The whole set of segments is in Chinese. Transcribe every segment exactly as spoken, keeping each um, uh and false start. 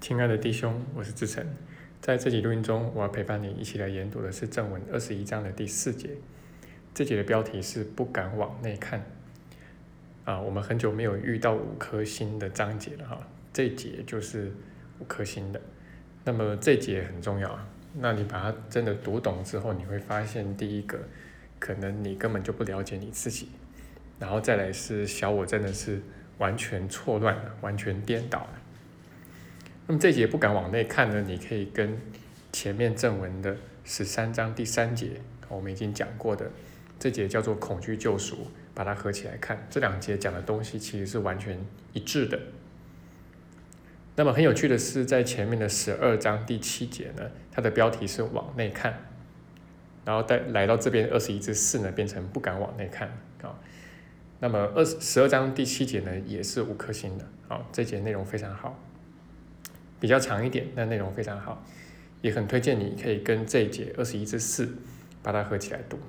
亲爱的弟兄，我是志成。在这集录音中，我要陪伴你一起来研读的是正文二十一章的第四节。这节的标题是不敢往内看。啊，我们很久没有遇到五颗星的章节了哈，这一节就是五颗星的。那么这一节很重要啊，那你把它真的读懂之后，你会发现第一个，可能你根本就不了解你自己，然后再来是小我真的是完全错乱了，完全颠倒了。那么这节不敢往内看呢，你可以跟前面正文的十三章第三节，我们已经讲过的这节叫做恐惧救赎，把它合起来看，这两节讲的东西其实是完全一致的。那么很有趣的是，在前面的十二章第七节呢，它的标题是往内看，然后再来到这边二十一至四呢，变成不敢往内看啊。那么二十二章第七节呢，也是五颗星的啊，这节内容非常好。比较长一点，但内容非常好，也很推荐你可以跟这一节二十一至四把它合起来读。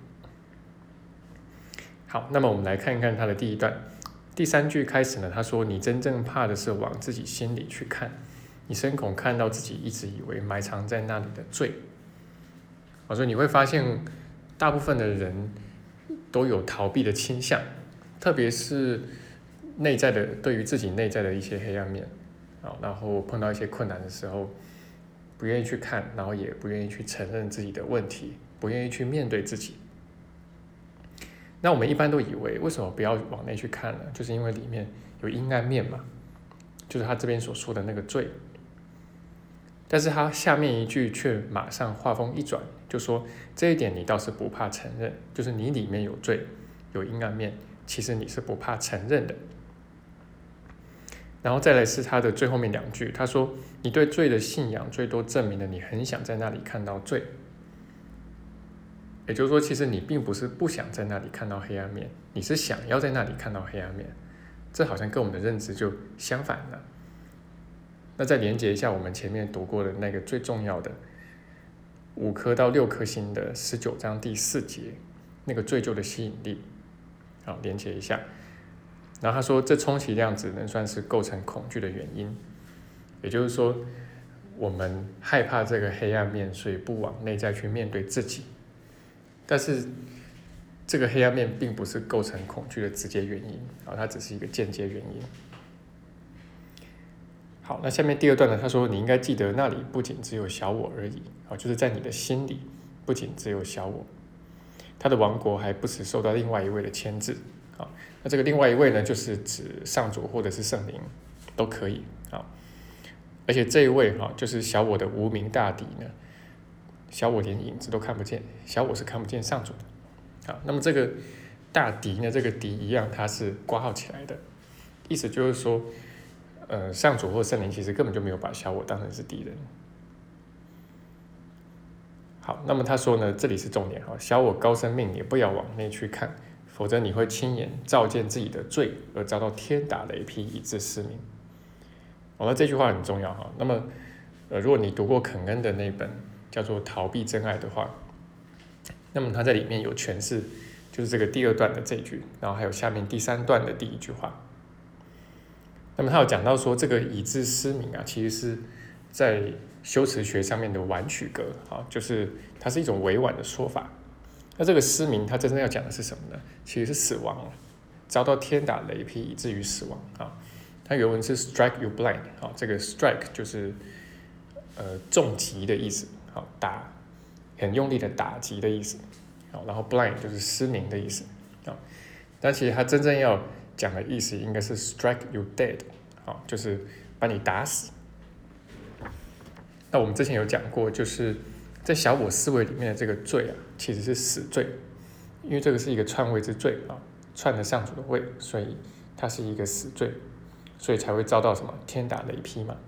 好，那么我们来看一看它的第一段，第三句开始呢，他说：“你真正怕的是往自己心里去看，你深恐看到自己一直以为埋藏在那里的罪。”我说你会发现，大部分的人都有逃避的倾向，特别是内在的对于自己内在的一些黑暗面。然后碰到一些困难的时候，不愿意去看，然后也不愿意去承认自己的问题，不愿意去面对自己。那我们一般都以为，为什么不要往内去看呢？就是因为里面有阴暗面嘛，就是他这边所说的那个罪。但是他下面一句却马上话锋一转，就说这一点你倒是不怕承认，就是你里面有罪，有阴暗面，其实你是不怕承认的。然后再来是他的最后面两句，他说你对罪的信仰最多证明了你很想在那里看到罪，也就是说其实你并不是不想在那里看到黑暗面，你是想要在那里看到黑暗面，这好像跟我们的认知就相反了。那再连接一下我们前面读过的那个最重要的五颗到六颗星的十九章第四节，那个罪疚的吸引力，好，连接一下。然后他说，这充其量只能算是构成恐惧的原因，也就是说，我们害怕这个黑暗面，所以不往内在去面对自己。但是，这个黑暗面并不是构成恐惧的直接原因，它只是一个间接原因。好，那下面第二段呢？他说，你应该记得，那里不仅只有小我而已，就是在你的心里，不仅只有小我，他的王国还不时受到另外一位的牵制。好，那这个另外一位呢，就是指上主或者是圣灵都可以。好，而且这一位哈，就是小我的无名大敌呢，小我连影子都看不见，小我是看不见上主的。好，那么这个大敌呢，这个敌一样，它是括号起来的，意思就是说，呃，上主或圣灵其实根本就没有把小我当成是敌人。好，那么他说呢，这里是重点哈，小我高声命也不要往内去看。否则你会亲眼照见自己的罪，而遭到天打雷劈，以致失明。哦，那这句话很重要哈。那么，呃，如果你读过肯恩的那本叫做《逃避真爱》的话，那么他在里面有诠释，就是这个第二段的这一句，然后还有下面第三段的第一句话。那么他有讲到说，这个以致失明啊，其实是在修辞学上面的婉曲格啊，就是它是一种委婉的说法。那这个失明，它真正要讲的是什么呢？其实是死亡，遭到天打雷劈，以至于死亡啊。它原文是 strike you blind 啊，这个 strike 就是呃重击的意思，好，打很用力的打击的意思，好，然后 blind 就是失明的意思啊。但其实它真正要讲的意思应该是 strike you dead 啊，就是把你打死。那我们之前有讲过，就是在小我思维里面的这个罪啊，其实是死罪，因为这个是一个篡位之罪啊，篡了上主的位，所以它是一个死罪，所以才会遭到什么天打雷劈嘛。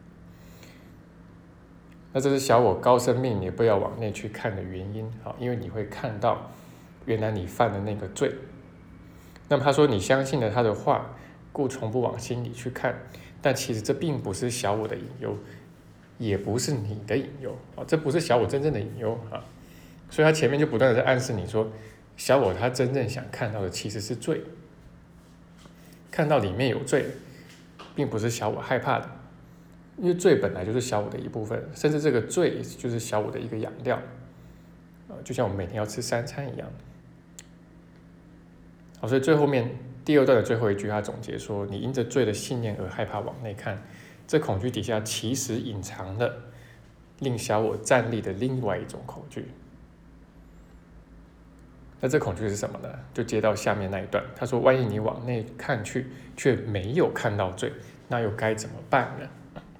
那这是小我高声命也不要往内去看的原因啊，因为你会看到原来你犯的那个罪。那么他说你相信了他的话，故从不往心里去看，但其实这并不是小我的引诱。也不是你的引诱啊，这不是小我真正的引诱啊，所以他前面就不断的在暗示你说，小我他真正想看到的其实是罪，看到里面有罪，并不是小我害怕的， 因为罪本来就是小我的一部分，甚至这个罪就是小我的一个养料，呃，就像我们每天要吃三餐一样。好，所以最后面第二段的最后一句，他总结说：你因着罪的信念而害怕往内看，这恐惧底下其实隐藏了令小我站立的另外一种恐惧。那这恐惧是什么呢？就接到下面那一段，他说：万一你往内看去，却没有看到罪，那又该怎么办呢？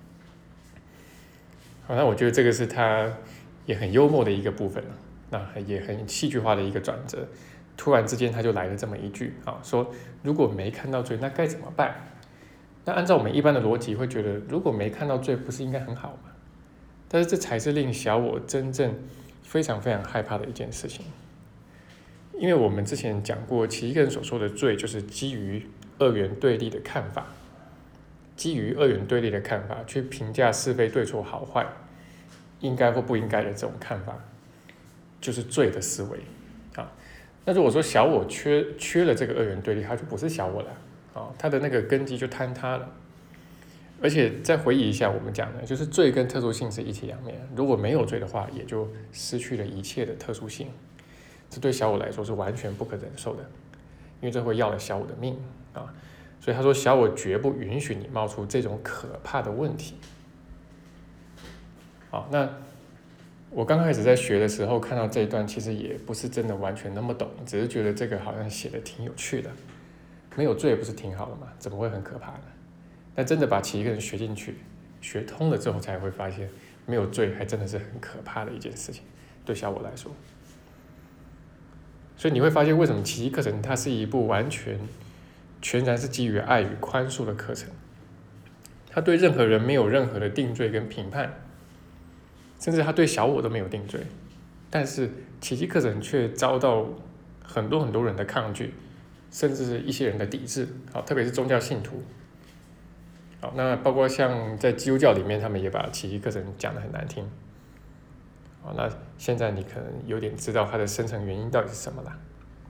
好，那我觉得这个是他也很幽默的一个部分，那也很戏剧化的一个转折。突然之间他就来了这么一句啊，说如果没看到罪，那该怎么办？那按照我们一般的逻辑会觉得，如果没看到罪，不是应该很好吗？但是这才是令小我真正非常非常害怕的一件事情。因为我们之前讲过，奇异个人所说的罪，就是基于二元对立的看法，基于二元对立的看法去评价是非对错好坏，应该或不应该的这种看法，就是罪的思维啊。那如果说小我缺缺了这个二元对立，它就不是小我了啊，它的那个根基就坍塌了。而且再回忆一下我们讲的，就是罪跟特殊性是一体两面，如果没有罪的话，也就失去了一切的特殊性。这对小我来说是完全不可忍受的，因为这会要了小我的命啊！所以他说，小我绝不允许你冒出这种可怕的问题。好，那我刚开始在学的时候看到这一段，其实也不是真的完全那么懂，只是觉得这个好像写的挺有趣的。没有罪不是挺好的吗？怎么会很可怕呢？但真的把奇异个人学进去、学通了之后，才会发现没有罪还真的是很可怕的一件事情，对小我来说。所以你会发现，为什么奇迹课程它是一部完全、全然是基于爱与宽恕的课程。它对任何人没有任何的定罪跟评判，甚至他对小我都没有定罪。但是奇迹课程却遭到很多很多人的抗拒，甚至是一些人的抵制。好，特别是宗教信徒。好，那包括像在基督教里面，他们也把奇迹课程讲得很难听。好，那现在你可能有点知道它的深层原因到底是什么了。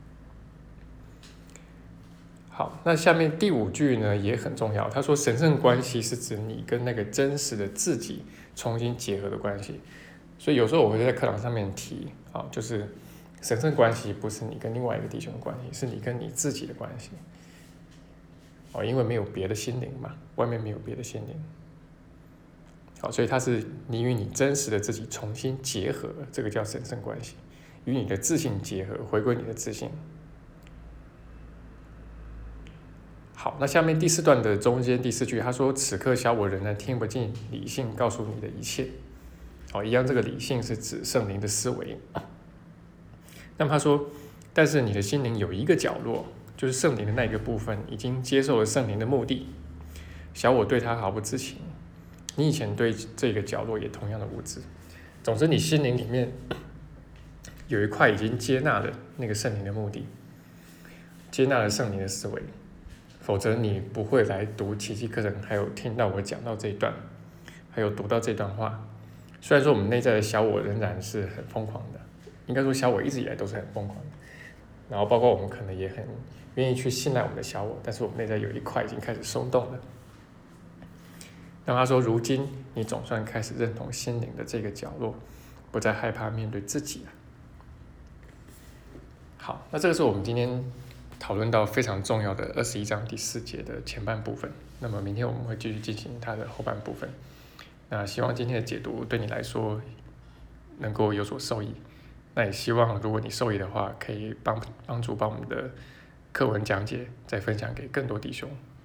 好，那下面第五句呢也很重要，他说神圣关系是指你跟那个真实的自己重新结合的关系。所以有时候我会在课堂上面提，啊，就是神圣关系不是你跟另外一个弟兄的关系，是你跟你自己的关系。哦，因为没有别的心灵嘛，外面没有别的心灵。好，所以它是你与你真实的自己重新结合，这个叫神圣关系，与你的自信结合，回归你的自信。好，那下面第四段的中间第四句，他说：“此刻小我仍然听不进理性告诉你的一切。”好，一样，这个理性是指圣灵的思维。那么他说：“但是你的心灵有一个角落，就是圣灵的那个部分，已经接受了圣灵的目的，小我对他毫不知情。你以前对这个角落也同样的无知。总之，你心灵里面有一块已经接纳了那个圣灵的目的，接纳了圣灵的思维，否则你不会来读奇迹课程，还有听到我讲到这一段，还有读到这段话。虽然说我们内在的小我仍然是很疯狂的，应该说小我一直以来都是很疯狂的，然后包括我们可能也很愿意去信赖我们的小我，但是我们内在有一块已经开始松动了。那他说，如今你总算开始认同心灵的这个角落，不再害怕面对自己了。好，那这个是我们今天讨论到非常重要的二十一章第四节的前半部分。那么明天我们会继续进行它的后半部分。那希望今天的解读对你来说能够有所受益。那也希望如果你受益的话，可以帮帮助把我们的课文讲解再分享给更多弟兄。